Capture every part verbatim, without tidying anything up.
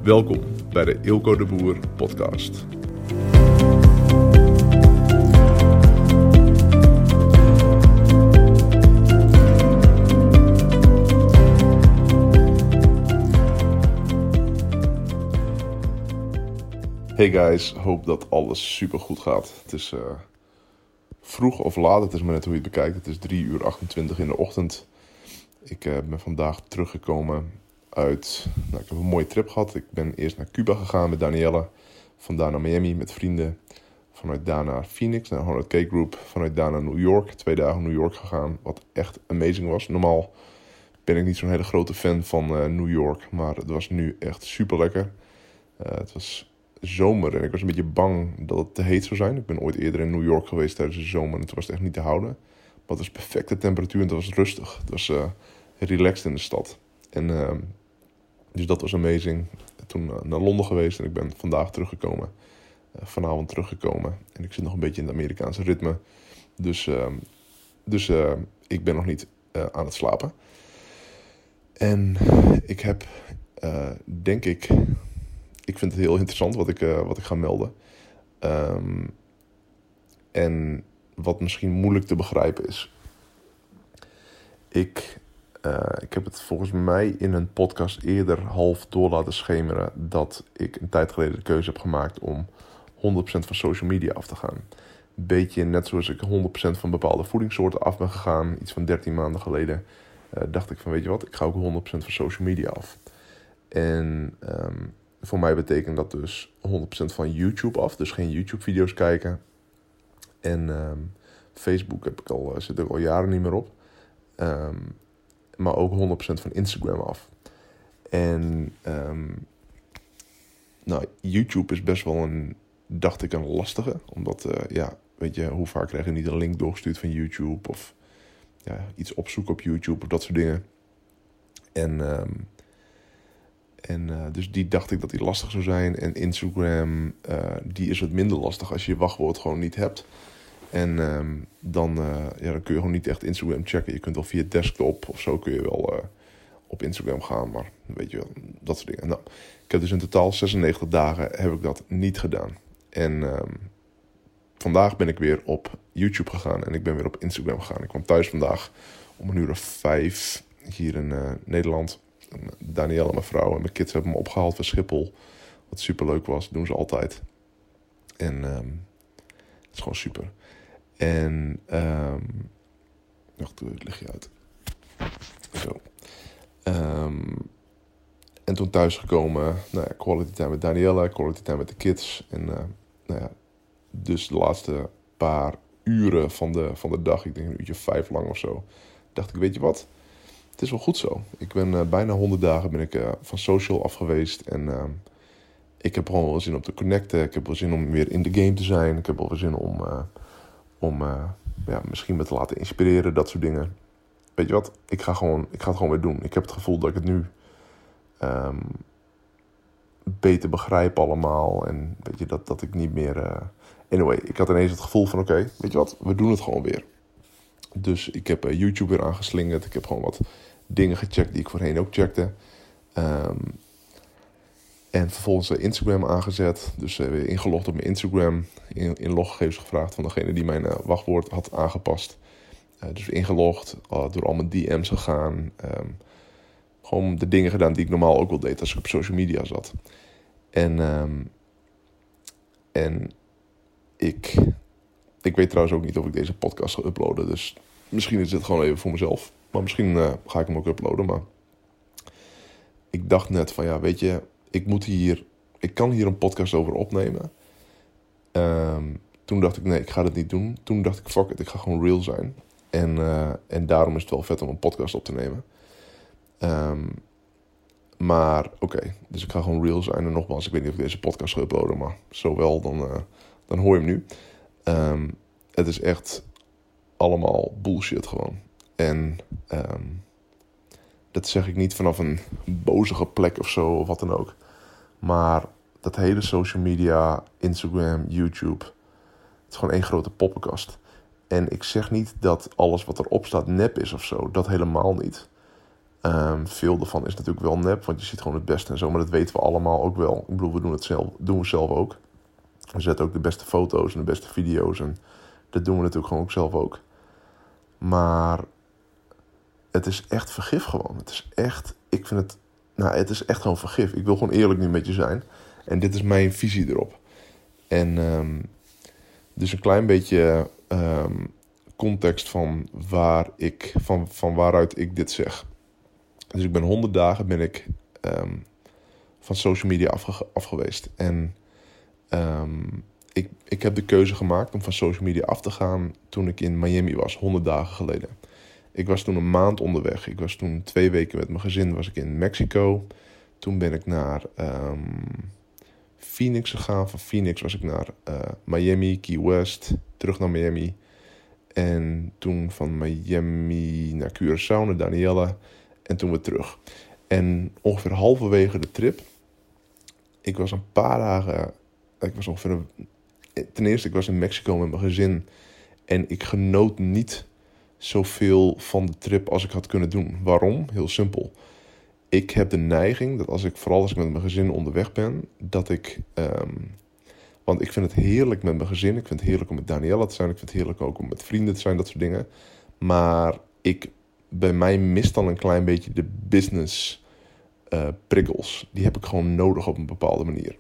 Welkom bij de Eelco de Boer podcast. Hey guys, hoop dat alles super goed gaat. Het is uh, vroeg of laat, het is maar net hoe je het bekijkt. Het is drie uur achtentwintig in de ochtend. Ik uh, ben vandaag teruggekomen uit... Nou, ik heb een mooie trip gehad. Ik ben eerst naar Cuba gegaan met Danielle. Vandaar naar Miami met vrienden. Vanuit daar naar Phoenix, naar honderd K Group. Vanuit daar naar New York. Twee dagen New York gegaan, wat echt amazing was. Normaal ben ik niet zo'n hele grote fan van uh, New York. Maar het was nu echt super lekker. Uh, het was... zomer en ik was een beetje bang dat het te heet zou zijn. Ik ben ooit eerder in New York geweest tijdens de zomer en toen was het echt niet te houden. Maar het was perfecte temperatuur en het was rustig. Het was uh, relaxed in de stad. En uh, dus dat was amazing. Toen uh, naar Londen geweest en ik ben vandaag teruggekomen. Uh, vanavond teruggekomen. En ik zit nog een beetje in het Amerikaanse ritme. Dus, uh, dus uh, ik ben nog niet uh, aan het slapen. En ik heb, uh, denk ik... Ik vind het heel interessant wat ik, uh, wat ik ga melden. Um, en wat misschien moeilijk te begrijpen is. Ik, uh, ik heb het volgens mij in een podcast eerder half door laten schemeren... dat ik een tijd geleden de keuze heb gemaakt om honderd procent van social media af te gaan. Beetje net zoals ik honderd procent van bepaalde voedingssoorten af ben gegaan. Iets van dertien maanden geleden uh, dacht ik van weet je wat, ik ga ook honderd procent van social media af. En... Um, Voor mij betekent dat dus honderd procent van YouTube af. Dus geen YouTube-video's kijken. En um, Facebook heb ik al, zit er al jaren niet meer op. Um, maar ook honderd procent van Instagram af. En um, nou, YouTube is best wel een, dacht ik, een lastige. Omdat, uh, ja, weet je, hoe vaak krijg je niet een link doorgestuurd van YouTube? Of ja, iets opzoeken op YouTube of dat soort dingen. En... Um, En uh, dus die dacht ik dat die lastig zou zijn. En Instagram, uh, die is wat minder lastig als je je wachtwoord gewoon niet hebt. En um, dan, uh, ja, dan kun je gewoon niet echt Instagram checken. Je kunt wel via desktop of zo kun je wel uh, op Instagram gaan. Maar weet je wel, dat soort dingen. Nou, ik heb dus in totaal zesennegentig dagen heb ik dat niet gedaan. En um, vandaag ben ik weer op YouTube gegaan en ik ben weer op Instagram gegaan. Ik kwam thuis vandaag om een uur of vijf hier in uh, Nederland... Danielle, mijn vrouw en mijn kids hebben me opgehaald van Schiphol. Wat super leuk was. Dat doen ze altijd. En um, het is gewoon super. En um, wacht, het lig je uit. Zo. Um, en toen thuisgekomen, nou ja, quality time met Danielle, quality time met de kids. En uh, nou ja, dus de laatste paar uren van de, van de dag, ik denk een uurtje vijf lang of zo, dacht ik, weet je wat? Het is wel goed zo. Ik ben uh, bijna honderd dagen ben ik, uh, van social af geweest. En uh, ik heb gewoon wel zin om te connecten. Ik heb wel zin om weer in de game te zijn. Ik heb wel zin om, uh, om uh, ja, misschien me te laten inspireren. Dat soort dingen. Weet je wat? Ik ga, gewoon, ik ga het gewoon weer doen. Ik heb het gevoel dat ik het nu um, beter begrijp allemaal. En weet je, dat, dat ik niet meer... Uh... Anyway, ik had ineens het gevoel van oké, okay, weet je wat? We doen het gewoon weer. Dus ik heb uh, YouTube weer aangeslingerd. Ik heb gewoon wat dingen gecheckt die ik voorheen ook checkte. Um, en vervolgens uh, Instagram aangezet. Dus uh, weer ingelogd op mijn Instagram. In, inloggegevens gevraagd van degene die mijn uh, wachtwoord had aangepast. Uh, dus ingelogd. Uh, door al mijn D M's gegaan. Um, gewoon de dingen gedaan die ik normaal ook wel deed als ik op social media zat. En, um, en ik... Ik weet trouwens ook niet of ik deze podcast ga uploaden. Dus misschien is dit gewoon even voor mezelf. Maar misschien uh, ga ik hem ook uploaden. Maar ik dacht net van ja, weet je, ik moet hier, ik kan hier een podcast over opnemen. Um, toen dacht ik nee, ik ga dat niet doen. Toen dacht ik fuck it, ik ga gewoon real zijn. En, uh, en daarom is het wel vet om een podcast op te nemen. Um, maar oké, okay, dus ik ga gewoon real zijn. En nogmaals, ik weet niet of ik deze podcast ga uploaden. Maar zo wel, dan, uh, dan hoor je hem nu. Um, het is echt allemaal bullshit gewoon. En um, dat zeg ik niet vanaf een bozige plek of zo of wat dan ook. Maar dat hele social media, Instagram, YouTube, het is gewoon één grote poppenkast. En ik zeg niet dat alles wat erop staat nep is of zo. Dat helemaal niet. Um, veel daarvan is natuurlijk wel nep, want je ziet gewoon het beste en zo. Maar dat weten we allemaal ook wel. Ik bedoel, we doen het zelf, doen we zelf ook. We zetten ook de beste foto's en de beste video's. En dat doen we natuurlijk gewoon ook zelf ook. Maar het is echt vergif gewoon. Het is echt, ik vind het, nou het is echt gewoon vergif. Ik wil gewoon eerlijk nu met je zijn. En dit is mijn visie erop. En um, dus een klein beetje um, context van, waar ik, van, van waaruit ik dit zeg. Dus ik ben honderd dagen ben ik um, van social media afge- afgeweest. En um, ik, ik heb de keuze gemaakt om van social media af te gaan toen ik in Miami was, honderd dagen geleden. Ik was toen een maand onderweg. Ik was toen twee weken met mijn gezin was ik in Mexico. Toen ben ik naar um, Phoenix gegaan. Van Phoenix was ik naar uh, Miami, Key West, terug naar Miami. En toen van Miami naar Curaçao, naar Danielle. En toen weer terug. En ongeveer halverwege de trip, ik was een paar dagen, ik was ongeveer een, ten eerste ik was in Mexico met mijn gezin. En ik genoot niet zoveel van de trip als ik had kunnen doen. Waarom? Heel simpel. Ik heb de neiging dat als ik, vooral als ik met mijn gezin onderweg ben, dat ik, um, want ik vind het heerlijk met mijn gezin. Ik vind het heerlijk om met Daniela te zijn. Ik vind het heerlijk ook om met vrienden te zijn, dat soort dingen. Maar ik, bij mij mist dan een klein beetje de business uh, prikkels. Die heb ik gewoon nodig op een bepaalde manier.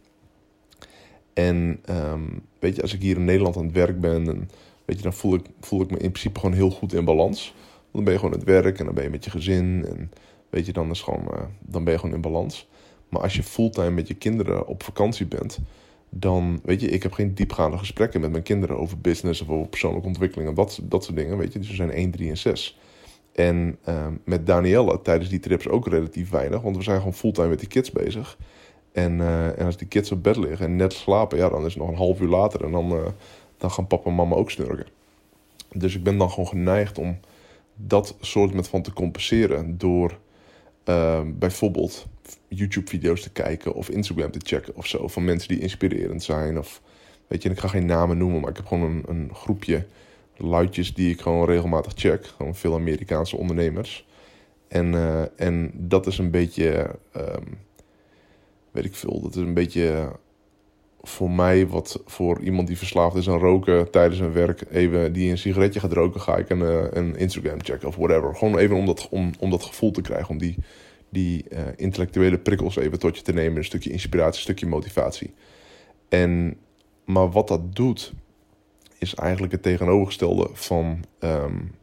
En um, weet je, als ik hier in Nederland aan het werk ben, en, weet je, dan voel ik, voel ik me in principe gewoon heel goed in balans. Want dan ben je gewoon aan het werk en dan ben je met je gezin. En weet je, dan, is gewoon, uh, dan ben je gewoon in balans. Maar als je fulltime met je kinderen op vakantie bent, dan, weet je, ik heb geen diepgaande gesprekken met mijn kinderen over business of over persoonlijke ontwikkeling en dat, dat soort dingen, weet je. Dus we zijn één, drie en zes. En uh, met Danielle tijdens die trips ook relatief weinig, want we zijn gewoon fulltime met die kids bezig. En, uh, en als die kids op bed liggen en net slapen, ja, dan is het nog een half uur later en dan, uh, dan gaan papa en mama ook snurken. Dus ik ben dan gewoon geneigd om dat soort met van te compenseren door uh, bijvoorbeeld YouTube-video's te kijken of Instagram te checken of zo, van mensen die inspirerend zijn. Of, weet je, ik ga geen namen noemen, maar ik heb gewoon een, een groepje luidjes die ik gewoon regelmatig check. Gewoon veel Amerikaanse ondernemers. En, uh, en dat is een beetje, um, weet ik veel, dat is een beetje voor mij wat voor iemand die verslaafd is aan roken tijdens een werk, even die een sigaretje gaat roken, ga ik een, uh, een Instagram checken of whatever. Gewoon even om dat, om, om dat gevoel te krijgen, om die, die uh, intellectuele prikkels even tot je te nemen. Een stukje inspiratie, een stukje motivatie. En, maar wat dat doet, is eigenlijk het tegenovergestelde van um,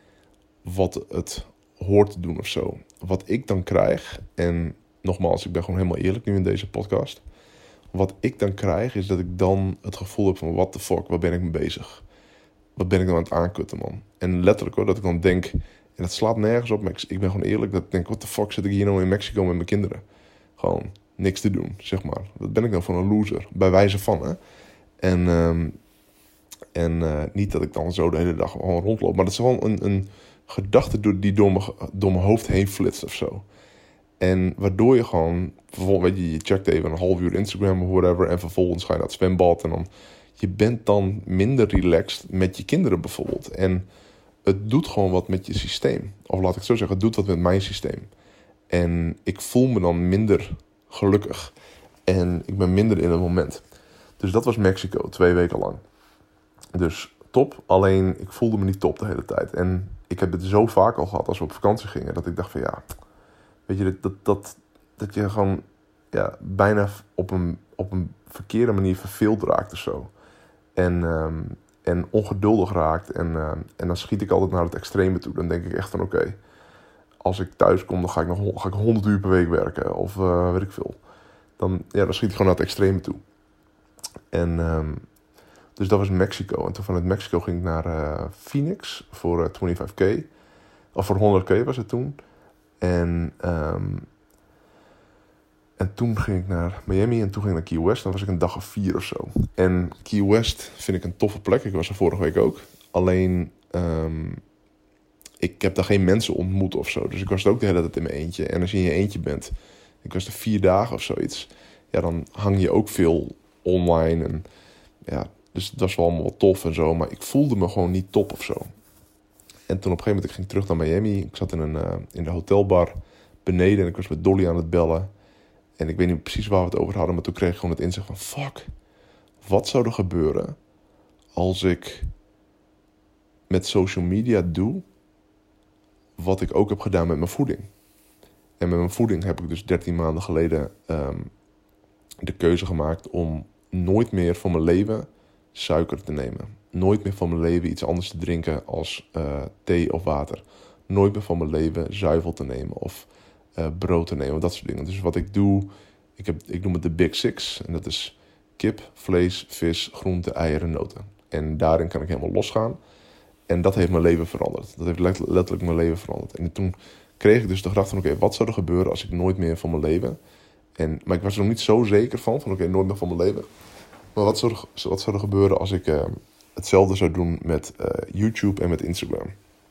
wat het hoort te doen of zo. Wat ik dan krijg, en nogmaals, ik ben gewoon helemaal eerlijk nu in deze podcast. Wat ik dan krijg, is dat ik dan het gevoel heb van, what the fuck, waar ben ik mee bezig? Wat ben ik nou aan het aankutten, man? En letterlijk hoor, dat ik dan denk, en dat slaat nergens op, maar ik, ik ben gewoon eerlijk, dat ik denk, what the fuck zit ik hier nou in Mexico met mijn kinderen? Gewoon niks te doen, zeg maar. Wat ben ik nou voor een loser? Bij wijze van, hè? En, um, en uh, niet dat ik dan zo de hele dag gewoon rondloop, maar dat is gewoon een, een gedachte die door mijn, door mijn hoofd heen flitst of zo. En waardoor je gewoon, bijvoorbeeld, weet je, je checkt even een half uur Instagram of whatever, en vervolgens ga je naar het zwembad en dan, je bent dan minder relaxed met je kinderen bijvoorbeeld. En het doet gewoon wat met je systeem. Of laat ik het zo zeggen, het doet wat met mijn systeem. En ik voel me dan minder gelukkig. En ik ben minder in het moment. Dus dat was Mexico, twee weken lang. Dus top, alleen ik voelde me niet top de hele tijd. En ik heb het zo vaak al gehad als we op vakantie gingen, dat ik dacht van ja, weet je, dat, dat, dat je gewoon ja, bijna op een, op een verkeerde manier verveeld raakt of zo. En, um, en ongeduldig raakt. En, uh, en dan schiet ik altijd naar het extreme toe. Dan denk ik echt van oké, okay, als ik thuis kom, dan ga ik nog ga ik honderd uur per week werken. Of uh, weet ik veel. Dan, ja, dan schiet ik gewoon naar het extreme toe. En um, dus dat was Mexico. En toen vanuit Mexico ging ik naar uh, Phoenix voor uh, vijfentwintig k. Of voor honderd k was het toen. En, um, en toen ging ik naar Miami en toen ging ik naar Key West. Dan was ik een dag of vier of zo. En Key West vind ik een toffe plek. Ik was er vorige week ook. Alleen, um, ik heb daar geen mensen ontmoet of zo. Dus ik was er ook de hele tijd in mijn eentje. En als je in je eentje bent, ik was er vier dagen of zoiets. Ja, dan hang je ook veel online. En ja, dus dat was wel allemaal wat tof en zo. Maar ik voelde me gewoon niet top of zo. En toen op een gegeven moment, ik ging terug naar Miami. Ik zat in, een, uh, in de hotelbar. beneden en ik was met Dolly aan het bellen. En ik weet niet precies waar we het over hadden, maar toen kreeg ik gewoon het inzicht van, fuck, wat zou er gebeuren als ik met social media doe wat ik ook heb gedaan met mijn voeding. En met mijn voeding heb ik dus dertien maanden geleden um, de keuze gemaakt om nooit meer van mijn leven suiker te nemen. Nooit meer van mijn leven iets anders te drinken als uh, thee of water. Nooit meer van mijn leven zuivel te nemen of uh, brood te nemen, dat soort dingen. Dus wat ik doe, ik, heb, ik noem het de Big Six. En dat is kip, vlees, vis, groente, eieren, noten. En daarin kan ik helemaal losgaan. En dat heeft mijn leven veranderd. Dat heeft letterlijk mijn leven veranderd. En toen kreeg ik dus de gedachte van, oké, okay, wat zou er gebeuren als ik nooit meer van mijn leven... En, maar ik was er nog niet zo zeker van, van oké, okay, nooit meer van mijn leven. Maar wat zou er, wat zou er gebeuren als ik uh, hetzelfde zou doen met uh, YouTube en met Instagram?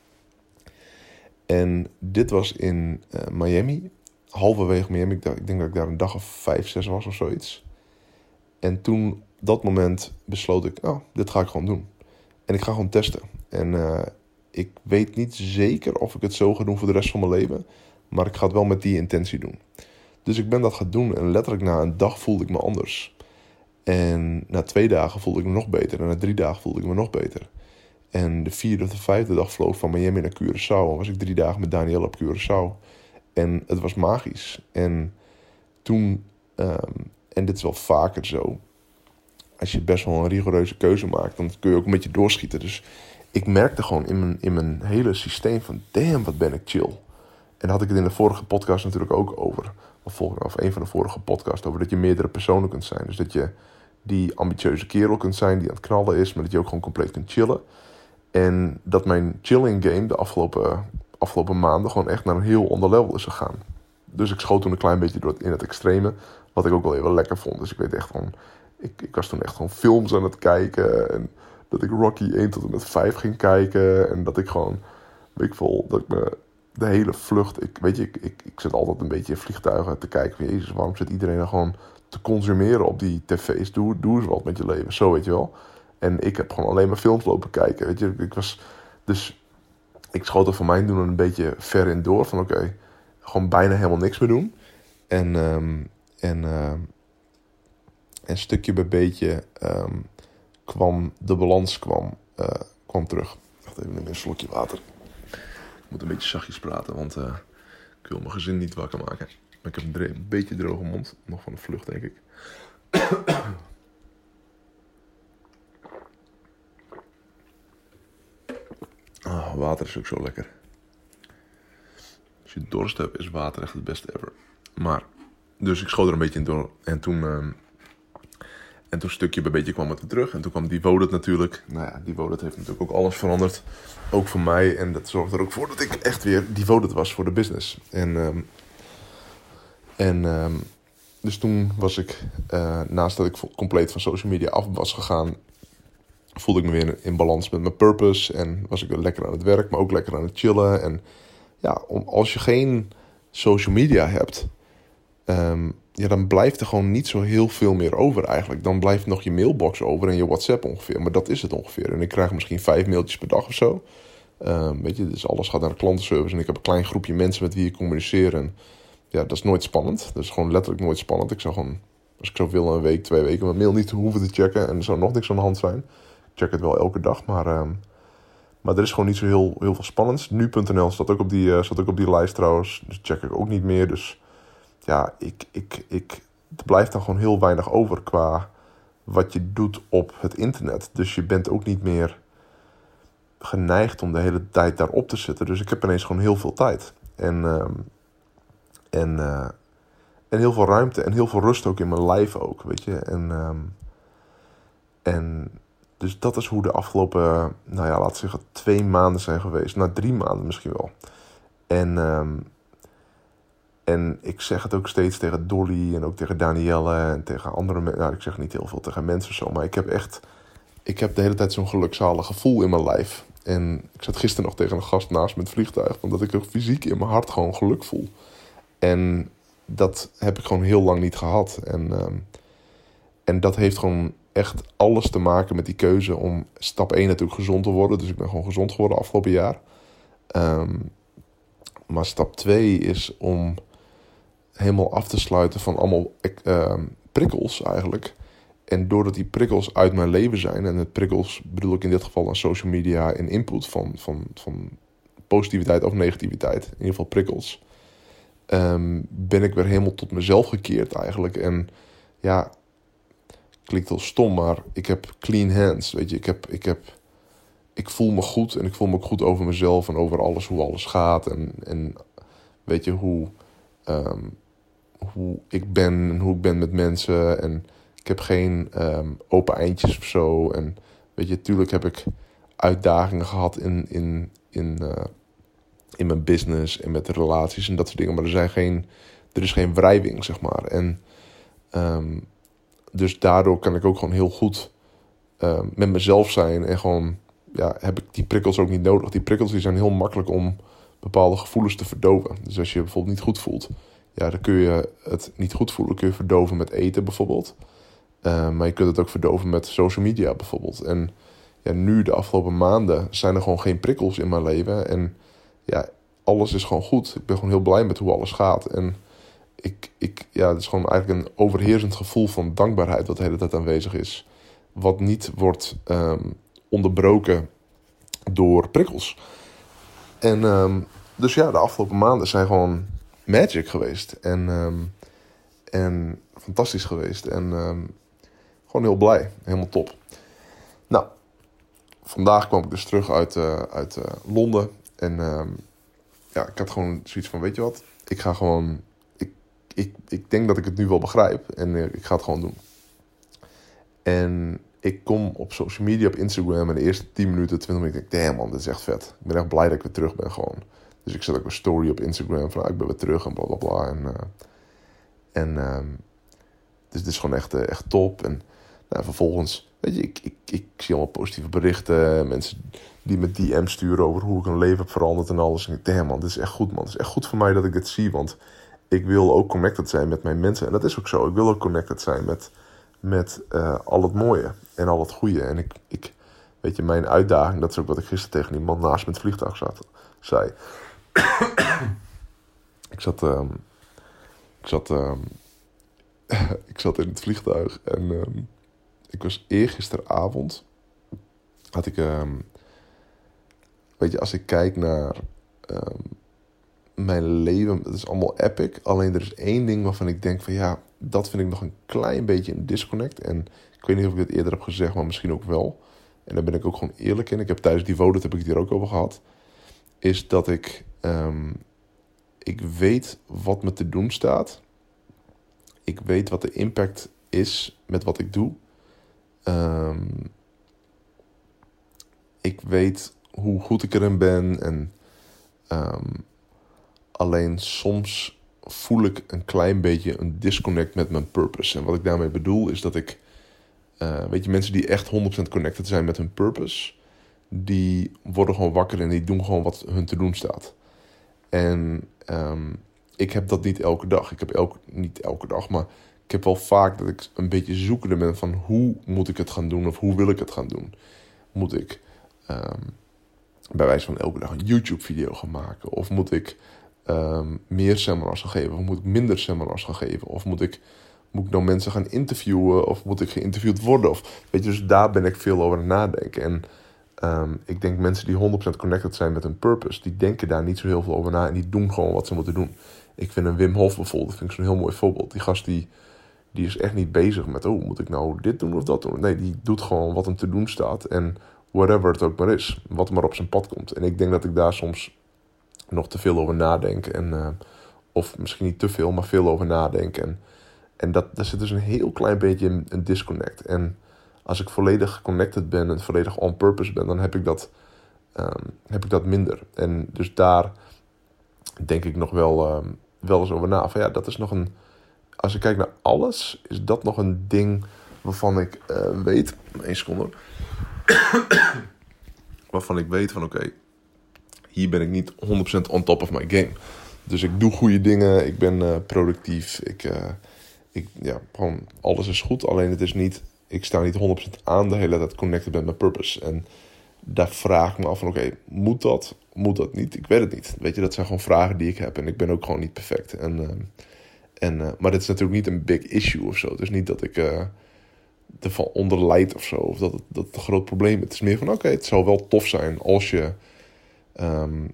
En dit was in uh, Miami, halverwege Miami. Ik, dacht, ik denk dat ik daar een dag of vijf, zes was of zoiets. En toen, op dat moment, besloot ik, oh, dit ga ik gewoon doen. En ik ga gewoon testen. En uh, ik weet niet zeker of ik het zo ga doen voor de rest van mijn leven. Maar ik ga het wel met die intentie doen. Dus ik ben dat gaan doen en letterlijk na een dag voelde ik me anders. En na twee dagen voelde ik me nog beter. En na drie dagen voelde ik me nog beter. En de vierde of de vijfde dag vloog van Miami naar Curaçao. En was ik drie dagen met Danielle op Curaçao. En het was magisch. En toen, um, en dit is wel vaker zo, als je best wel een rigoureuze keuze maakt, dan kun je ook een beetje doorschieten. Dus ik merkte gewoon in mijn, in mijn hele systeem van, damn, wat ben ik chill. En daar had ik het in de vorige podcast natuurlijk ook over. Of, of een van de vorige podcasts over dat je meerdere personen kunt zijn. Dus dat je die ambitieuze kerel kunt zijn die aan het knallen is, maar dat je ook gewoon compleet kunt chillen. En dat mijn chilling game de afgelopen, afgelopen maanden gewoon echt naar een heel ander level is gegaan. Dus ik schoot toen een klein beetje door in het extreme, wat ik ook wel even lekker vond. Dus ik weet echt gewoon, ik, ik was toen echt gewoon films aan het kijken. En dat ik Rocky één tot en met vijf ging kijken. En dat ik gewoon, weet ik veel, dat ik me de hele vlucht, ik, weet je, ik, ik, ik zit altijd een beetje in vliegtuigen te kijken van, jezus, waarom zit iedereen dan gewoon te consumeren op die tv's? Doe, doe eens wat met je leven, zo, weet je wel. En ik heb gewoon alleen maar films lopen kijken, weet je. Ik was, dus ik schoot er voor mijn doen een beetje ver in door, van oké, okay, gewoon bijna helemaal niks meer doen. En, um, en, uh, en stukje bij beetje um, kwam, de balans kwam, uh, kwam terug. Wacht even, een slokje water. Ik moet een beetje zachtjes praten, want uh, ik wil mijn gezin niet wakker maken. Maar ik heb een, dre- een beetje droge mond. Nog van de vlucht, denk ik. Oh, water is ook zo lekker. Als je dorst hebt, is water echt het beste ever. Maar, dus ik schoot er een beetje in door. En toen, uh, en toen stukje bij beetje kwam het er terug. En toen kwam Devoted natuurlijk. Nou ja, Devoted heeft natuurlijk ook alles veranderd. Ook voor mij. En dat zorgde er ook voor dat ik echt weer Devoted was voor de business. En, um, en um, dus toen was ik, uh, naast dat ik compleet van social media af was gegaan, voelde ik me weer in balans met mijn purpose. En was ik weer lekker aan het werk, maar ook lekker aan het chillen. En ja, om, als je geen social media hebt, um, ja, dan blijft er gewoon niet zo heel veel meer over eigenlijk. Dan blijft nog je mailbox over en je WhatsApp ongeveer. Maar dat is het ongeveer. En ik krijg misschien vijf mailtjes per dag of zo. Um, weet je, dus alles gaat naar de klantenservice. En ik heb een klein groepje mensen met wie ik communiceer. En ja, dat is nooit spannend. Dat is gewoon letterlijk nooit spannend. Ik zou gewoon, als ik zo wil, een week, twee weken mijn mail niet hoeven te checken. En er zou nog niks aan de hand zijn. Ik check het wel elke dag, maar, um, maar er is gewoon niet zo heel, heel veel spannends. Nu punt n l staat ook op die, uh, staat ook op die lijst trouwens. Dus check ik ook niet meer. Dus ja, ik, ik, ik, er blijft dan gewoon heel weinig over qua wat je doet op het internet. Dus je bent ook niet meer geneigd om de hele tijd daarop te zitten. Dus ik heb ineens gewoon heel veel tijd. En, um, en, uh, en heel veel ruimte en heel veel rust ook in mijn lijf ook, weet je. En, um, en dus dat is hoe de afgelopen, nou ja, laten we zeggen, twee maanden zijn geweest. Nou, drie maanden misschien wel. En, um, en ik zeg het ook steeds tegen Dolly en ook tegen Danielle en tegen andere mensen. Nou, ik zeg niet heel veel tegen mensen zo, maar ik heb echt, ik heb de hele tijd zo'n gelukzalig gevoel in mijn lijf. En ik zat gisteren nog tegen een gast naast me in het vliegtuig, omdat ik er fysiek in mijn hart gewoon geluk voel. En dat heb ik gewoon heel lang niet gehad. En, um, en dat heeft gewoon echt alles te maken met die keuze om stap één natuurlijk gezond te worden. Dus ik ben gewoon gezond geworden afgelopen jaar. Um, maar stap twee is om helemaal af te sluiten van allemaal uh, prikkels eigenlijk. En doordat die prikkels uit mijn leven zijn, en met prikkels bedoel ik in dit geval aan social media en input van, van, van positiviteit of negativiteit, in ieder geval prikkels, um, ben ik weer helemaal tot mezelf gekeerd eigenlijk. En ja, klinkt heel stom, maar ik heb clean hands, weet je. Ik, heb, ik, heb, ik voel me goed en ik voel me ook goed over mezelf en over alles, hoe alles gaat. En, en weet je, hoe, um, hoe ik ben en hoe ik ben met mensen. En ik heb geen um, open eindjes of zo. En weet je, tuurlijk heb ik uitdagingen gehad in, in, in, uh, in mijn business en met de relaties en dat soort dingen. Maar er, zijn geen, er is geen wrijving, zeg maar. En um, dus daardoor kan ik ook gewoon heel goed uh, met mezelf zijn. En gewoon, ja, heb ik die prikkels ook niet nodig. Die prikkels die zijn heel makkelijk om bepaalde gevoelens te verdoven. Dus als je bijvoorbeeld niet goed voelt, ja, dan kun je het niet goed voelen. Kun je verdoven met eten bijvoorbeeld. Uh, maar je kunt het ook verdoven met social media bijvoorbeeld. En ja, nu, de afgelopen maanden, zijn er gewoon geen prikkels in mijn leven. En ja, alles is gewoon goed. Ik ben gewoon heel blij met hoe alles gaat. En ik, ik, ja, het is gewoon eigenlijk een overheersend gevoel van dankbaarheid wat de hele tijd aanwezig is. Wat niet wordt um, onderbroken door prikkels. En um, dus ja, de afgelopen maanden zijn gewoon magic geweest. En, um, en fantastisch geweest. En um, gewoon heel blij. Helemaal top. Nou, vandaag kwam ik dus terug uit, uh, uit uh, Londen. En um, ja, ik had gewoon zoiets van, weet je wat? Ik ga gewoon... Ik, ik, ik denk dat ik het nu wel begrijp. En uh, ik ga het gewoon doen. En ik kom op social media, op Instagram, en de eerste tien minuten, twintig minuten, ik denk, damn man, dit is echt vet. Ik ben echt blij dat ik weer terug ben gewoon. Dus ik zet ook een story op Instagram van, ah, ik ben weer terug en bla bla bla. En, uh, en um, dus dit is gewoon echt, uh, echt top. En nou, vervolgens, weet je, ik, ik, ik zie allemaal positieve berichten. Mensen die me D M sturen over hoe ik hun leven heb veranderd en alles. En ik denk, damn man, dit is echt goed man. Het is echt goed voor mij dat ik dit zie, want ik wil ook connected zijn met mijn mensen. En dat is ook zo. Ik wil ook connected zijn met... met uh, al het mooie en al het goede. En ik, ik, weet je, mijn uitdaging, dat is ook wat ik gisteren tegen die man naast me in het vliegtuig zat, zei. ik zat, um, ik zat, um, ik zat in het vliegtuig en um, ik was eergisteravond, had ik, um, weet je, als ik kijk naar um, mijn leven, het is allemaal epic. Alleen er is één ding waarvan ik denk van ja, dat vind ik nog een klein beetje een disconnect. En ik weet niet of ik dit eerder heb gezegd, maar misschien ook wel. En daar ben ik ook gewoon eerlijk in. Ik heb tijdens die vote heb ik het hier ook over gehad. Is dat ik, um, ik weet wat me te doen staat. Ik weet wat de impact is met wat ik doe. Um, ik weet hoe goed ik erin ben. En um, alleen soms voel ik een klein beetje een disconnect met mijn purpose. En wat ik daarmee bedoel is dat ik... Uh, weet je, mensen die echt honderd procent connected zijn met hun purpose... die worden gewoon wakker en die doen gewoon wat hun te doen staat. En um, ik heb dat niet elke dag. Ik heb elke, niet elke dag, maar ik heb wel vaak dat ik een beetje zoekende ben van... hoe moet ik het gaan doen of hoe wil ik het gaan doen? Moet ik um, bij wijze van elke dag een YouTube-video gaan maken? Of moet ik... Um, meer seminars gaan geven? Of moet ik minder seminars gaan geven? Of moet ik, moet ik nou mensen gaan interviewen? Of moet ik geïnterviewd worden? Of, weet je, dus daar ben ik veel over aan het nadenken. En um, ik denk mensen die honderd procent connected zijn met hun purpose... die denken daar niet zo heel veel over na... en die doen gewoon wat ze moeten doen. Ik vind een Wim Hof bijvoorbeeld, dat vind ik zo'n heel mooi voorbeeld. Die gast die, die is echt niet bezig met... oh, moet ik nou dit doen of dat doen? Nee, die doet gewoon wat hem te doen staat. En whatever het ook maar is. Wat maar op zijn pad komt. En ik denk dat ik daar soms... nog te veel over nadenken. En, uh, of misschien niet te veel, maar veel over nadenken. En, en dat, daar zit dus een heel klein beetje een, een disconnect. En als ik volledig connected ben en volledig on purpose ben, dan heb ik dat, um, heb ik dat minder. En dus daar denk ik nog wel, um, wel eens over na. Van ja, dat is nog een... Als ik kijk naar alles, is dat nog een ding waarvan ik uh, weet... één seconde. waarvan ik weet van oké... Okay, hier ben ik niet honderd procent on top of my game. Dus ik doe goede dingen. Ik ben uh, productief. Ik, uh, ik, ja, gewoon alles is goed. Alleen het is niet... Ik sta niet honderd procent aan de hele tijd connected met mijn purpose. En daar vraag ik me af van... Oké, okay, moet dat? Moet dat niet? Ik weet het niet. Weet je, dat zijn gewoon vragen die ik heb. En ik ben ook gewoon niet perfect. En, uh, En, uh, maar dit is natuurlijk niet een big issue of zo. Het is niet dat ik uh, ervan onder lijd of zo. Of dat het, dat het een groot probleem is. Het is meer van, oké, okay, het zou wel tof zijn als je... Um,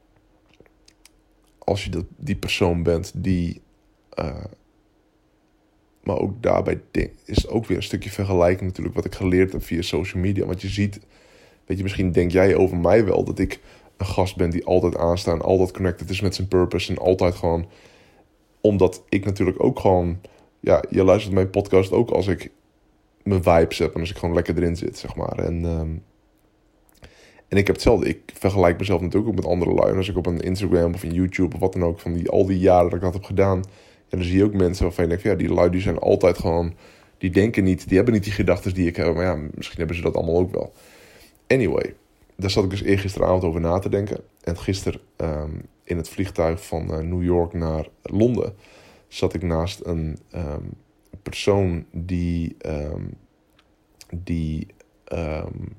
als je dat, die persoon bent die... Uh, maar ook daarbij denk, is het ook weer een stukje vergelijking natuurlijk... wat ik geleerd heb via social media. Want je ziet... Weet je, misschien denk jij over mij wel dat ik een gast ben die altijd aanstaan, altijd connected is met zijn purpose en altijd gewoon, omdat ik natuurlijk ook gewoon, ja, je luistert mijn podcast ook als ik mijn vibes heb en als ik gewoon lekker erin zit, zeg maar. En, um, en ik heb hetzelfde, ik vergelijk mezelf natuurlijk ook met andere lui. En als ik op een Instagram of een YouTube of wat dan ook, van die, al die jaren dat ik dat heb gedaan, ja, dan zie je ook mensen waarvan je denkt, ja, die lui die zijn altijd gewoon, die denken niet, die hebben niet die gedachten die ik heb, maar ja, misschien hebben ze dat allemaal ook wel. Anyway, daar zat ik dus eergisteravond over na te denken. En gisteren um, in het vliegtuig van uh, New York naar Londen zat ik naast een um, persoon die, um, die um,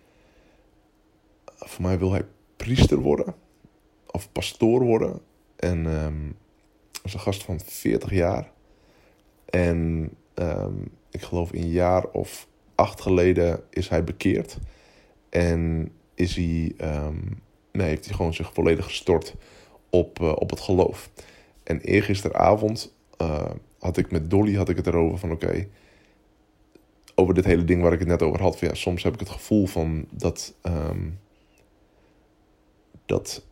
voor mij wil hij priester worden of pastoor worden. En um, dat is een gast van veertig jaar. En um, ik geloof een jaar of acht geleden is hij bekeerd. En is hij, um, nee, heeft hij gewoon zich volledig gestort op, uh, op het geloof. En eergisteravond uh, had ik met Dolly had ik het erover van oké, okay, over dit hele ding waar ik het net over had. Van, ja, soms heb ik het gevoel van dat, um, dat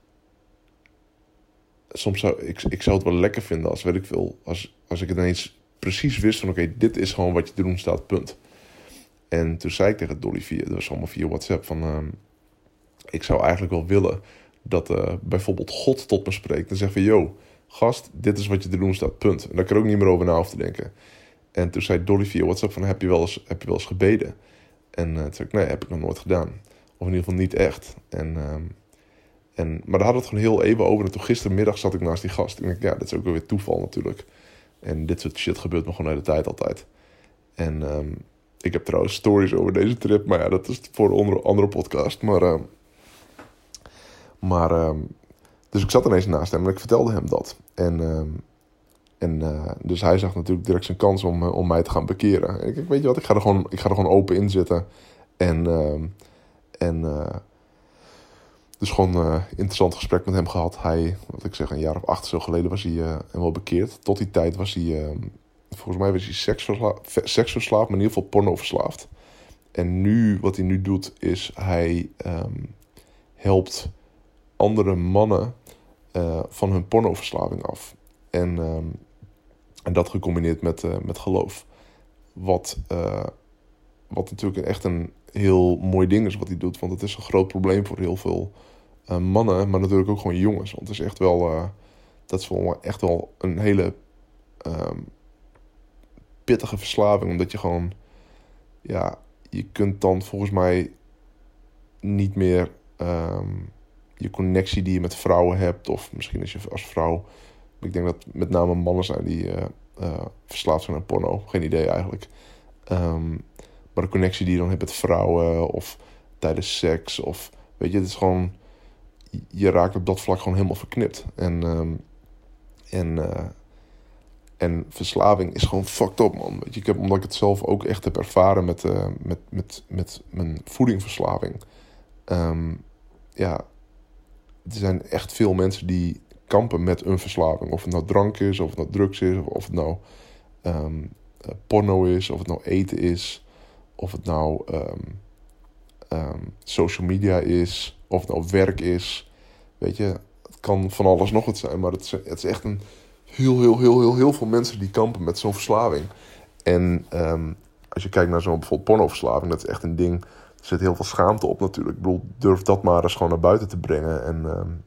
soms zou ik, ik zou het wel lekker vinden als, weet ik veel, als, als ik het ineens precies wist van oké, okay, dit is gewoon wat je te doen staat, punt. En toen zei ik tegen Dolly via, dat was allemaal via WhatsApp, van um, ik zou eigenlijk wel willen dat uh, bijvoorbeeld God tot me spreekt en zegt van, yo, gast, dit is wat je te doen staat, punt. En daar kan ik ook niet meer over na hoeven te denken. En toen zei Dolly via WhatsApp van, heb je wel eens, heb je wel eens gebeden? En uh, toen zei ik, nee, heb ik nog nooit gedaan. Of in ieder geval niet echt. En, um, en, maar daar hadden we het gewoon heel even over. En toen gistermiddag zat ik naast die gast. En ik dacht, ja, dat is ook weer toeval natuurlijk. En dit soort shit gebeurt me gewoon de hele tijd altijd. En um, ik heb trouwens stories over deze trip. Maar ja, dat is voor een andere podcast. Maar, uh, maar um, dus ik zat ineens naast hem en ik vertelde hem dat. En, um, en uh, dus hij zag natuurlijk direct zijn kans om, uh, om mij te gaan bekeren. En ik dacht, weet je wat, ik ga er gewoon, ik ga er gewoon open in zitten. En, uh, en uh, dus gewoon een uh, interessant gesprek met hem gehad. Hij, wat ik zeg, een jaar of acht zo geleden was hij uh, wel bekeerd. Tot die tijd was hij, uh, volgens mij was hij seksversla- seksverslaafd, maar in ieder geval pornoverslaafd. En nu, wat hij nu doet, is hij um, helpt andere mannen uh, van hun pornoverslaving af. En, um, en dat gecombineerd met, uh, met geloof. Wat, uh, wat natuurlijk echt een heel mooi ding is wat hij doet. Want het is een groot probleem voor heel veel uh, mannen. Maar natuurlijk ook gewoon jongens. Want het is echt wel, uh, dat is wel echt wel een hele um, pittige verslaving. Omdat je gewoon, ja, je kunt dan volgens mij niet meer um, je connectie die je met vrouwen hebt. Of misschien als je als vrouw, ik denk dat met name mannen zijn die uh, uh, verslaafd zijn aan porno. Geen idee eigenlijk. Um, maar de connectie die je dan hebt met vrouwen of tijdens seks. Of weet je, het is gewoon, je raakt op dat vlak gewoon helemaal verknipt. En, um, en, uh, en verslaving is gewoon fucked up, man. Weet je, ik heb, omdat ik het zelf ook echt heb ervaren met, uh, met, met, met mijn voedingverslaving. Um, ja, er zijn echt veel mensen die kampen met een verslaving. Of het nou drank is, of het nou drugs is, of, of het nou um, porno is, of het nou eten is, of het nou um, um, social media is, of het nou werk is. Weet je, het kan van alles nog wat zijn, maar het is, het is echt een heel, heel, heel, heel, heel veel mensen die kampen met zo'n verslaving. En um, als je kijkt naar zo'n bijvoorbeeld pornoverslaving, dat is echt een ding. Er zit heel veel schaamte op natuurlijk. Ik bedoel, durf dat maar eens gewoon naar buiten te brengen. En um,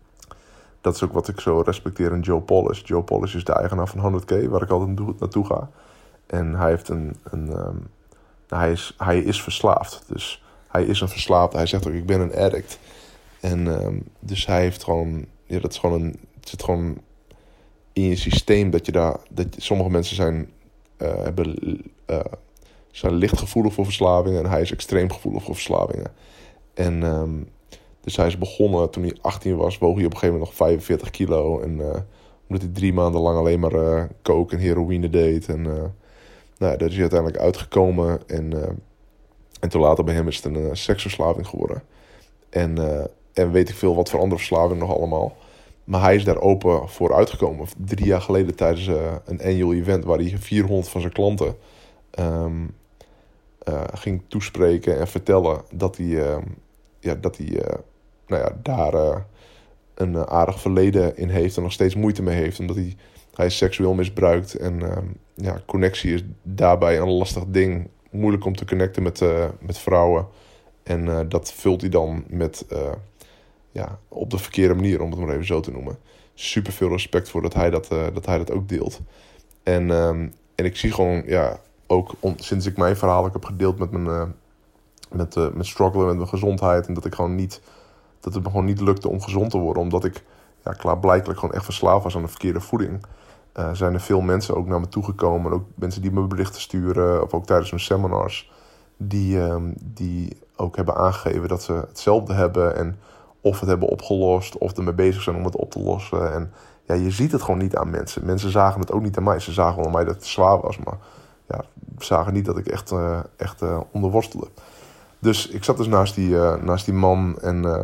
dat is ook wat ik zo respecteer in Joe Polish. Joe Polish is de eigenaar van honderd K, waar ik altijd naartoe ga. En hij heeft een, een um, hij is, hij is verslaafd. Dus hij is een verslaafde. Hij zegt ook, ik ben een addict. En um, dus hij heeft gewoon, ja, dat is gewoon een, het zit gewoon in je systeem dat je daar, dat sommige mensen zijn, uh, hebben, uh, zijn licht gevoelig voor verslavingen en hij is extreem gevoelig voor verslavingen. En um, dus hij is begonnen toen hij achttien was, woog hij op een gegeven moment nog vijfenveertig kilo en uh, Omdat hij drie maanden lang alleen maar uh, coke en heroïne deed. En uh, nou, daar is hij uiteindelijk uitgekomen. En, uh, en toen later bij hem is het een uh, seksverslaving geworden. En, uh, en weet ik veel wat voor andere verslaving nog allemaal. Maar hij is daar open voor uitgekomen. Drie jaar geleden tijdens uh, een annual event waar hij vierhonderd van zijn klanten um, uh, ging toespreken en vertellen dat hij, uh, ja, dat hij uh, nou ja, daar uh, een uh, aardig verleden in heeft en nog steeds moeite mee heeft. Omdat hij, hij is seksueel misbruikt en uh, ja, connectie is daarbij een lastig ding. Moeilijk om te connecten met, uh, met vrouwen. En uh, dat vult hij dan met... Uh, Ja, op de verkeerde manier, om het maar even zo te noemen. Super veel respect voor dat hij dat, uh, dat, hij dat ook deelt. En, um, en ik zie gewoon, ja, ook on, sinds ik mijn verhaal ook heb gedeeld met mijn, uh, met, uh, met struggelen met mijn gezondheid. En dat ik gewoon niet, dat het me gewoon niet lukte om gezond te worden. Omdat ik, ja, klaarblijkelijk gewoon echt verslaafd was aan de verkeerde voeding. Uh, zijn er veel mensen ook naar me toegekomen. Ook mensen die me berichten sturen, of ook tijdens mijn seminars. Die, um, die ook hebben aangegeven dat ze hetzelfde hebben en... of het hebben opgelost, of ermee bezig zijn om het op te lossen. En ja, je ziet het gewoon niet aan mensen. Mensen zagen het ook niet aan mij. Ze zagen wel aan mij dat het zwaar was. Maar ja, zagen niet dat ik echt, uh, echt uh, onderworstelde. Dus ik zat dus naast die, uh, naast die man. En, uh,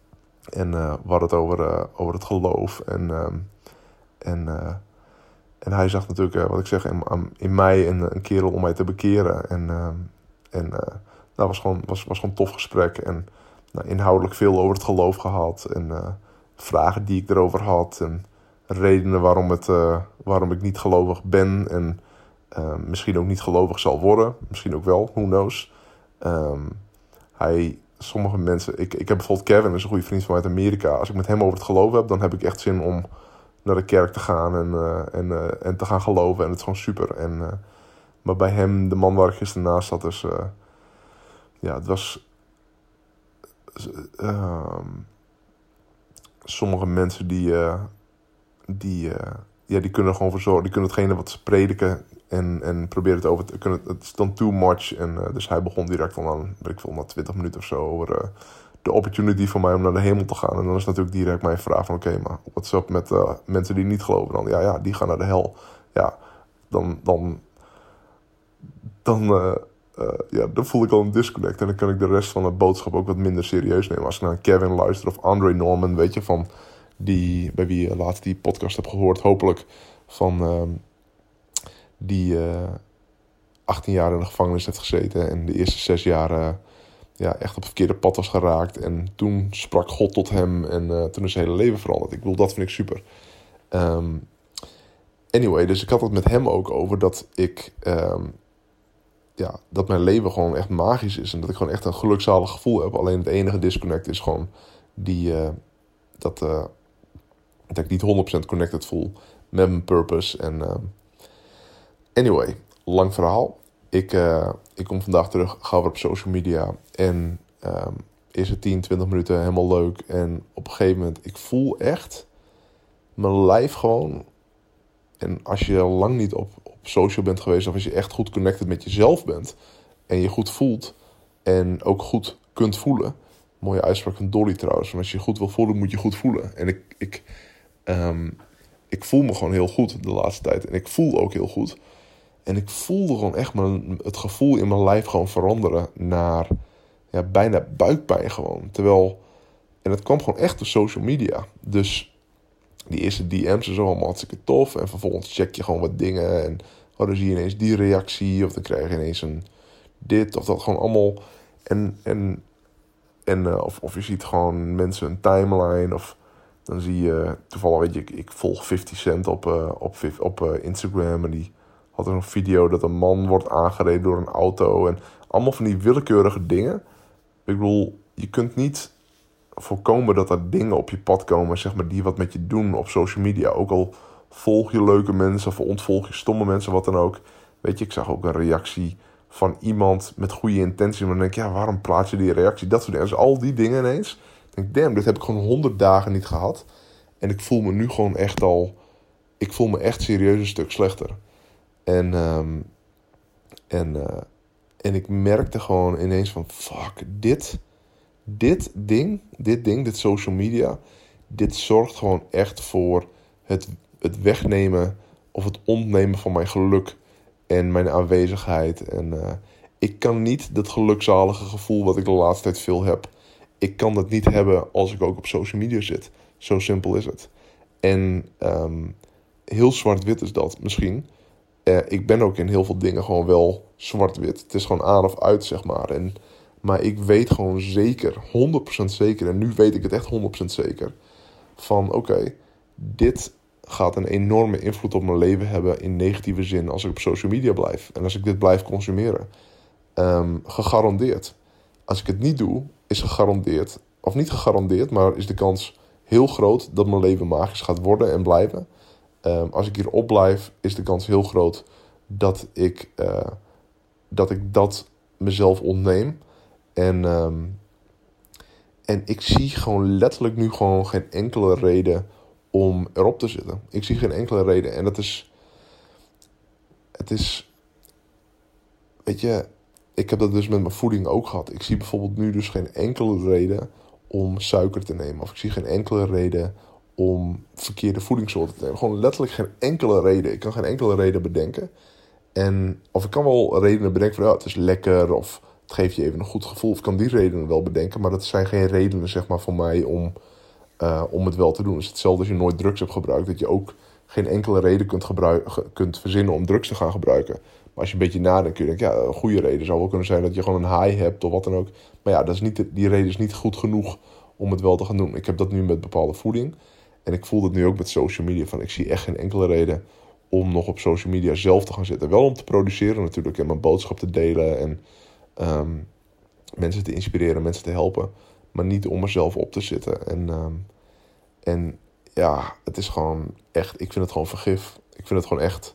en uh, we hadden het over, uh, over het geloof. En, uh, en, uh, en hij zag natuurlijk, uh, wat ik zeg, in, in mij een, een kerel om mij te bekeren. En, uh, en uh, dat was gewoon, was, was gewoon een tof gesprek. En... Nou, inhoudelijk veel over het geloof gehad. En uh, vragen die ik erover had. En redenen waarom, het, uh, waarom ik niet gelovig ben. En uh, misschien ook niet gelovig zal worden. Misschien ook wel, who knows. Um, hij, sommige mensen... Ik, ik heb bijvoorbeeld Kevin, dat is een goede vriend van mij uit Amerika. Als ik met hem over het geloof heb, dan heb ik echt zin om naar de kerk te gaan. En, uh, en, uh, en te gaan geloven. En het is gewoon super. En, uh, maar bij hem, de man waar ik gisteren naast zat, dus... Uh, ja, het was... Uh, sommige mensen die, uh, die, uh, ja, die kunnen er gewoon voor zorgen. Die kunnen hetgene wat ze prediken en, en proberen het over te kunnen. Het is dan too much. En, uh, dus hij begon direct van aan, weet ik veel, na twintig minuten of zo over uh, de opportunity voor mij om naar de hemel te gaan. En dan is natuurlijk direct mijn vraag van oké, okay, maar what's up met uh, mensen die niet geloven dan? Ja, ja, die gaan naar de hel. Ja, dan, dan, dan, uh, uh, ja, dan voel ik al een disconnect. En dan kan ik de rest van de boodschap ook wat minder serieus nemen. Als ik naar Kevin luister of Andre Norman, weet je, van die, bij wie je laatst die podcast heb gehoord, hopelijk, van uh, die uh, achttien jaar in de gevangenis heeft gezeten en de eerste zes jaar uh, ja, echt op het verkeerde pad was geraakt. En toen sprak God tot hem en uh, toen is zijn hele leven veranderd. Ik bedoel, dat vind ik super. Um, anyway, dus ik had het met hem ook over dat ik... Um, ja, dat mijn leven gewoon echt magisch is. En dat ik gewoon echt een gelukzalig gevoel heb. Alleen het enige disconnect is gewoon die... Uh, dat, uh, dat ik niet honderd procent connected voel met mijn purpose. En uh, anyway, lang verhaal. Ik, uh, ik kom vandaag terug, ga weer op social media. En uh, eerste tien, twintig minuten helemaal leuk. En op een gegeven moment, ik voel echt mijn lijf gewoon... En als je al lang niet op, op social bent geweest... of als je echt goed connected met jezelf bent... en je goed voelt en ook goed kunt voelen... Mooie uitspraak van Dolly trouwens... van als je goed wil voelen, moet je goed voelen. En ik, ik, um, ik voel me gewoon heel goed de laatste tijd. En ik voel ook heel goed. En ik voelde gewoon echt mijn, het gevoel in mijn lijf gewoon veranderen... naar ja, bijna buikpijn gewoon. Terwijl... En het kwam gewoon echt door social media. Dus... Die eerste D M's en zo allemaal hartstikke tof. En vervolgens check je gewoon wat dingen. En oh, dan zie je ineens die reactie. Of dan krijg je ineens een dit of dat. Gewoon allemaal. En, en, en uh, of, of je ziet gewoon mensen een timeline. Of dan zie je toevallig, weet je, ik, ik volg fifty cent op, uh, op, op uh, Instagram. En die had er een video dat een man wordt aangereden door een auto. En allemaal van die willekeurige dingen. Ik bedoel, je kunt niet... voorkomen dat er dingen op je pad komen, zeg maar, die wat met je doen op social media. Ook al volg je leuke mensen of ontvolg je stomme mensen, wat dan ook. Weet je, ik zag ook een reactie van iemand met goede intentie. Maar dan denk ik, ja, waarom plaats je die reactie? Dat soort dingen. Dus al die dingen ineens. Ik denk, damn, dit heb ik gewoon honderd dagen niet gehad. En ik voel me nu gewoon echt al... Ik voel me echt serieus een stuk slechter. En, um, en, uh, en ik merkte gewoon ineens van, fuck, dit... Dit ding, dit ding, dit social media, dit zorgt gewoon echt voor het, het wegnemen of het ontnemen van mijn geluk en mijn aanwezigheid. En uh, ik kan niet dat gelukzalige gevoel wat ik de laatste tijd veel heb. Ik kan dat niet hebben als ik ook op social media zit. Zo simpel is het. En um, heel zwart-wit is dat misschien. Uh, ik ben ook in heel veel dingen gewoon wel zwart-wit. Het is gewoon aan of uit, zeg maar. En, maar ik weet gewoon zeker, honderd procent zeker, en nu weet ik het echt honderd procent zeker, van oké, okay, dit gaat een enorme invloed op mijn leven hebben in negatieve zin als ik op social media blijf. En als ik dit blijf consumeren. Um, gegarandeerd. Als ik het niet doe, is gegarandeerd, of niet gegarandeerd, maar is de kans heel groot dat mijn leven magisch gaat worden en blijven. Um, als ik hierop blijf, is de kans heel groot dat ik, uh, dat, ik dat mezelf ontneem. En, um, en ik zie gewoon letterlijk nu gewoon geen enkele reden om erop te zitten. Ik zie geen enkele reden. En dat is, het is, weet je, ik heb dat dus met mijn voeding ook gehad. Ik zie bijvoorbeeld nu dus geen enkele reden om suiker te nemen. Of ik zie geen enkele reden om verkeerde voedingssoorten te nemen. Gewoon letterlijk geen enkele reden. Ik kan geen enkele reden bedenken. En, of ik kan wel redenen bedenken van ja, het is lekker of het geeft je even een goed gevoel. Of ik kan die redenen wel bedenken, maar dat zijn geen redenen zeg maar voor mij om, uh, om het wel te doen. Het is hetzelfde als je nooit drugs hebt gebruikt, dat je ook geen enkele reden kunt, gebruiken, kunt verzinnen om drugs te gaan gebruiken. Maar als je een beetje nadenkt, kun je denken, ja, een goede reden zou wel kunnen zijn dat je gewoon een high hebt of wat dan ook. Maar ja, dat is niet, die reden is niet goed genoeg om het wel te gaan doen. Ik heb dat nu met bepaalde voeding. En ik voel dat nu ook met social media. Van, ik zie echt geen enkele reden om nog op social media zelf te gaan zitten. Wel om te produceren natuurlijk en mijn boodschap te delen. En um, mensen te inspireren, mensen te helpen. Maar niet om mezelf op te zitten. En, um, en ja, het is gewoon echt, ik vind het gewoon vergif. Ik vind het gewoon echt,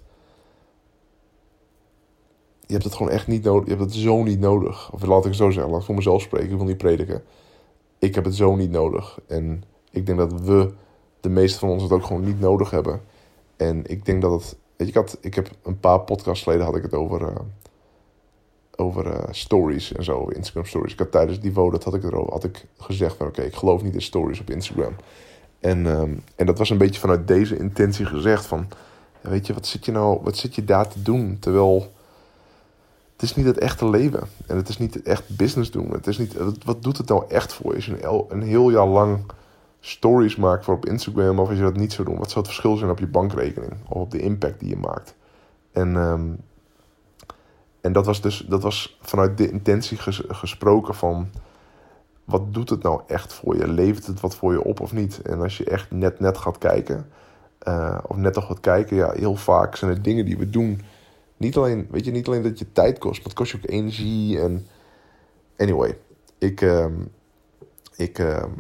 je hebt het gewoon echt niet nodig. Je hebt het zo niet nodig. Of laat ik het zo zeggen, laat ik voor mezelf spreken. Ik wil niet prediken. Ik heb het zo niet nodig. En ik denk dat we, de meeste van ons, het ook gewoon niet nodig hebben. En ik denk dat het, weet je, ik, had, ik heb een paar podcasts geleden had ik het over, uh, over uh, stories en zo, Instagram stories. Ik had tijdens die vote, dat had ik erover, had ik gezegd van oké, okay, ik geloof niet in stories op Instagram. En, um, en dat was een beetje vanuit deze intentie gezegd van, weet je, wat zit je nou, wat zit je daar te doen? Terwijl, het is niet het echte leven. En het is niet het echt business doen. Het is niet, wat doet het nou echt voor je? Als je een, een heel jaar lang stories maakt voor op Instagram, of als je dat niet zou doen, wat zou het verschil zijn op je bankrekening? Of op de impact die je maakt? En, um, en dat was dus, dat was vanuit de intentie ges, gesproken van, wat doet het nou echt voor je? Levert het wat voor je op of niet? En als je echt net net gaat kijken, uh, of net nog gaat kijken, ja, heel vaak zijn het dingen die we doen. Niet alleen, weet je, niet alleen dat je tijd kost, maar het kost je ook energie. En anyway, ik, um, ik, um,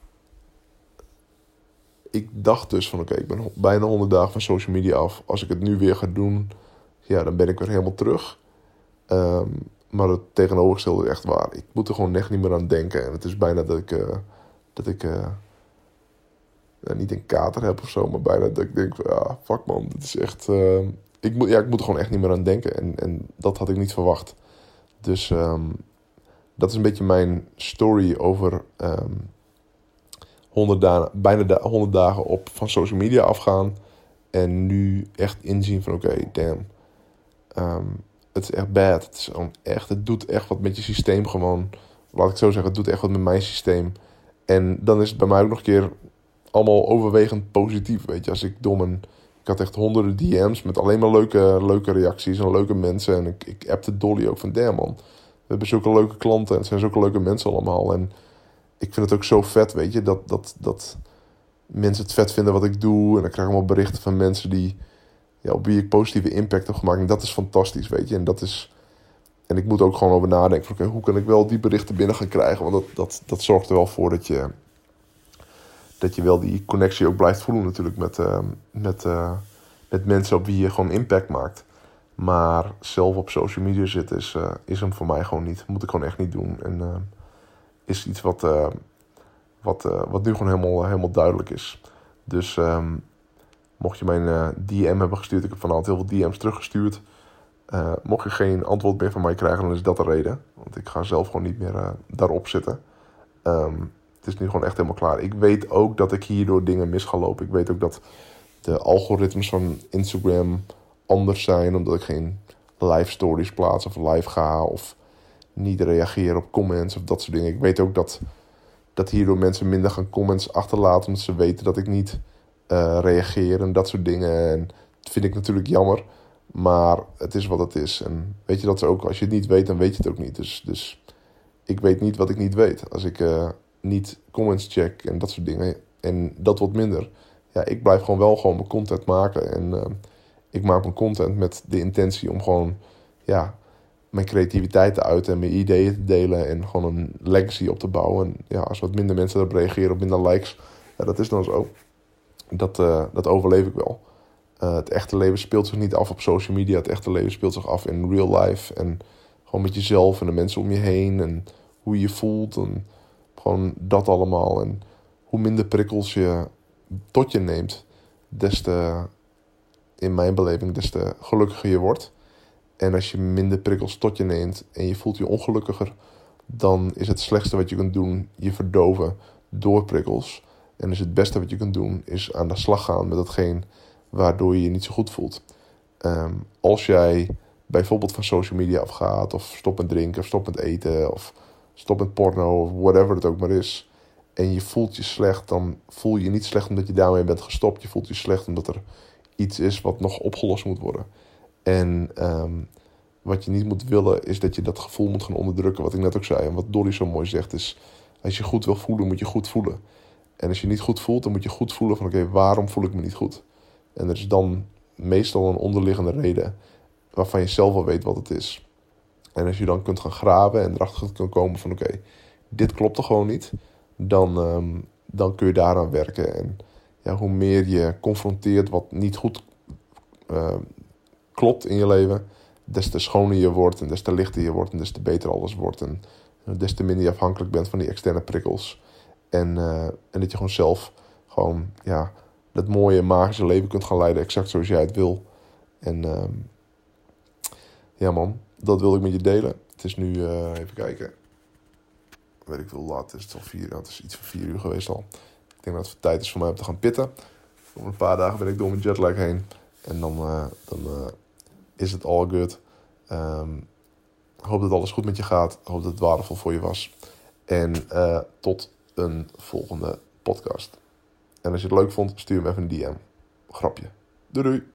ik dacht dus van oké, okay, ik ben bijna honderd dagen van social media af. Als ik het nu weer ga doen, ja, dan ben ik weer helemaal terug. Um, maar het tegenovergestelde is echt waar. Ik moet er gewoon echt niet meer aan denken. En het is bijna dat ik, uh, dat ik uh, uh, niet een kater heb of zo, maar bijna dat ik denk van ja, fuck man, dit is echt... Uh, Ik moet, ja, ik moet er gewoon echt niet meer aan denken. En, en dat had ik niet verwacht. Dus um, dat is een beetje mijn story over um, honderd dagen, bijna da- honderd dagen op van social media afgaan. En nu echt inzien van oké, okay, damn. Um, het is echt bad. Het, is echt, het doet echt wat met je systeem gewoon. Laat ik zo zeggen, het doet echt wat met mijn systeem. En dan is het bij mij ook nog een keer allemaal overwegend positief. Weet je, als ik door mijn... Ik had echt honderden D M's met alleen maar leuke, leuke reacties en leuke mensen. En ik, ik appte Dolly ook van, damn man, we hebben zulke leuke klanten en het zijn zulke leuke mensen allemaal. En ik vind het ook zo vet, weet je, dat, dat, dat mensen het vet vinden wat ik doe. En dan krijg ik allemaal berichten van mensen die, ja, op wie ik positieve impact heb gemaakt. En dat is fantastisch, weet je. En dat is, en ik moet ook gewoon over nadenken van, oké, okay, hoe kan ik wel die berichten binnen gaan krijgen? Want dat, dat, dat zorgt er wel voor dat je... dat je wel die connectie ook blijft voelen natuurlijk met, uh, met, uh, met mensen op wie je gewoon impact maakt. Maar zelf op social media zitten is, uh, is hem voor mij gewoon niet. Moet ik gewoon echt niet doen. En uh, is iets wat, uh, wat, uh, wat nu gewoon helemaal, helemaal duidelijk is. Dus um, mocht je mijn uh, D M hebben gestuurd, ik heb vanavond heel veel D M's teruggestuurd. Uh, mocht je geen antwoord meer van mij krijgen, dan is dat de reden. Want ik ga zelf gewoon niet meer uh, daarop zitten. Um, Het is nu gewoon echt helemaal klaar. Ik weet ook dat ik hierdoor dingen mis ga lopen. Ik weet ook dat de algoritmes van Instagram anders zijn, omdat ik geen live stories plaats of live ga of niet reageer op comments of dat soort dingen. Ik weet ook dat, dat hierdoor mensen minder gaan comments achterlaten, omdat ze weten dat ik niet uh, reageer en dat soort dingen. En dat vind ik natuurlijk jammer, maar het is wat het is. En weet je dat ook, als je het niet weet, dan weet je het ook niet. Dus, dus ik weet niet wat ik niet weet. Als ik uh, niet comments check en dat soort dingen, en dat wat minder. Ja, ik blijf gewoon wel gewoon mijn content maken. En uh, ik maak mijn content met de intentie om gewoon, ja, mijn creativiteit te uiten en mijn ideeën te delen en gewoon een legacy op te bouwen. En ja, als wat minder mensen erop reageren, op minder likes, ja, dat is dan zo. Dat, uh, dat overleef ik wel. Uh, het echte leven speelt zich niet af op social media. Het echte leven speelt zich af in real life. En gewoon met jezelf en de mensen om je heen. En hoe je je voelt. En gewoon dat allemaal. En hoe minder prikkels je tot je neemt, des te, in mijn beleving, des te gelukkiger je wordt. En als je minder prikkels tot je neemt en je voelt je ongelukkiger, dan is het slechtste wat je kunt doen je verdoven door prikkels. En dus het beste wat je kunt doen is aan de slag gaan met hetgeen waardoor je je niet zo goed voelt. Um, als jij bijvoorbeeld van social media afgaat, of stop met drinken, of stop met eten, of stop met porno, of whatever het ook maar is, en je voelt je slecht, dan voel je je niet slecht omdat je daarmee bent gestopt. Je voelt je slecht omdat er iets is wat nog opgelost moet worden. En um, wat je niet moet willen is dat je dat gevoel moet gaan onderdrukken, wat ik net ook zei. En wat Dolly zo mooi zegt is, als je goed wil voelen, moet je goed voelen. En als je niet goed voelt, dan moet je goed voelen van oké, okay, waarom voel ik me niet goed? En er is dan meestal een onderliggende reden waarvan je zelf al weet wat het is. En als je dan kunt gaan graven en erachter kunt komen van oké, okay, dit klopt er gewoon niet, dan, um, dan kun je daaraan werken. En ja, hoe meer je confronteert wat niet goed uh, klopt in je leven, des te schoner je wordt en des te lichter je wordt en des te beter alles wordt. En des te minder je afhankelijk bent van die externe prikkels. En, uh, en dat je gewoon zelf gewoon, ja, dat mooie magische leven kunt gaan leiden, exact zoals jij het wil. En uh, ja man, dat wilde ik met je delen. Het is nu, uh, even kijken, weet ik veel laat, is het al vier, het is iets van vier uur geweest al. Ik denk dat het tijd is voor mij om te gaan pitten. Over een paar dagen ben ik door mijn jetlag heen. En dan, uh, dan uh, is het all good. Um, ik hoop dat alles goed met je gaat. Ik hoop dat het waardevol voor je was. En uh, tot een volgende podcast. En als je het leuk vond, stuur me even een D M. Grapje. Doei doei.